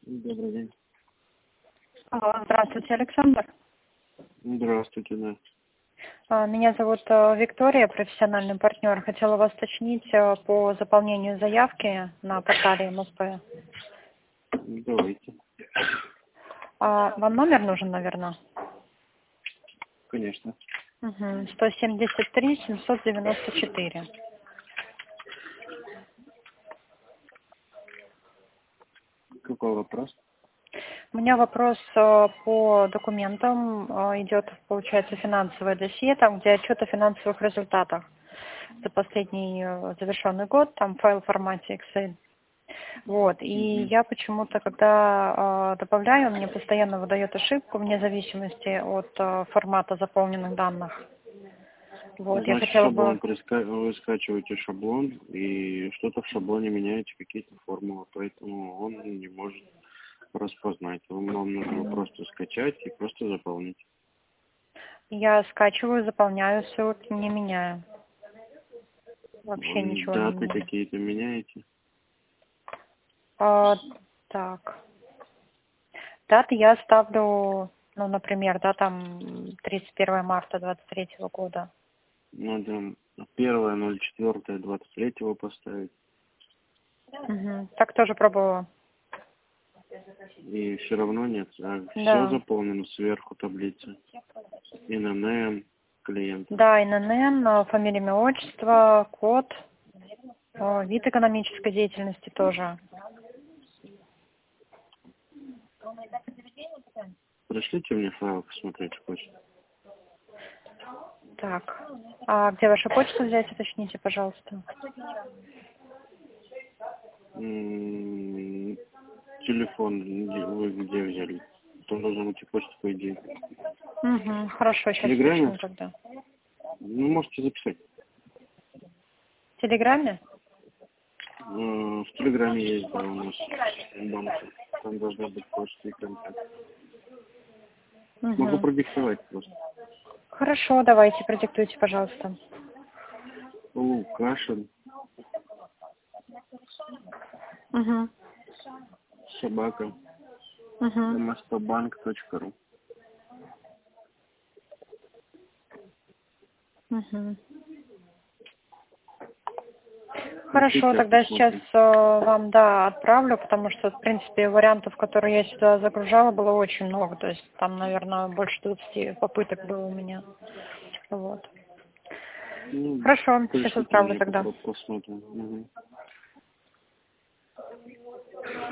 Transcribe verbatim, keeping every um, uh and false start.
Добрый день. Алло, здравствуйте, Александр. Здравствуйте, да. А, Меня зовут э, Виктория, профессиональный партнер. Хотела вас уточнить э, по заполнению заявки на портале эм эс пэ. Давайте. А, Вам номер нужен, наверное? Конечно. Угу. сто семьдесят три семьсот девяносто четыре. Какой вопрос? У меня вопрос э, по документам. Э, Идет, получается, финансовое досье, там, где отчет о финансовых результатах за последний э, завершенный год, там файл в формате Excel. Вот, и Угу. я почему-то, когда э, добавляю, мне постоянно выдает ошибку вне зависимости от э, формата заполненных данных. Вот, я Значит, хотела бы... шаблон приска... вы скачиваете шаблон и что-то в шаблоне меняете, какие-то формулы, поэтому он не может распознать. Вам вам нужно просто скачать и просто заполнить. Я скачиваю, заполняю, все не меняю. Вообще М, ничего не Даты меняю. какие-то меняете? А, так, даты я ставлю, ну, например, да, там тридцать первое марта двадцать третьего года. Надо первое ноль четвёртое двадцать третьего поставить. Угу. Так тоже пробовала. И все равно нет. А все Да. заполнено сверху таблицы. эн эн эм клиента. Да, эн эн эн, э, фамилия, имя, отчество, код, э, вид экономической деятельности тоже. Пришлите мне файл посмотреть почту. Так, а где ваша почта взять, уточните, пожалуйста. М, Телефон где- вы где взяли? Там должна быть и почта, по идее. Угу, хорошо, В сейчас Телеграме? уточню тогда. Ну, можете записать. В Телеграме? Э, В Телеграме есть, да, у нас банк. Там должна быть почта и контакт. Могу Угу. продиктовать просто. Хорошо, давайте, продиктуйте, пожалуйста. Лукашин, Угу. собака, Угу. эм эс пэ банк точка ру. Угу. Хорошо, Пришлите, я тогда сейчас посмотрим. э, вам, да, отправлю, потому что, в принципе, вариантов, которые я сюда загружала, было очень много. То есть там, наверное, больше двадцати попыток было у меня. Вот. Ну, Хорошо, сейчас пришлите отправлю мне, тогда. попро- посмотрим. Мгм.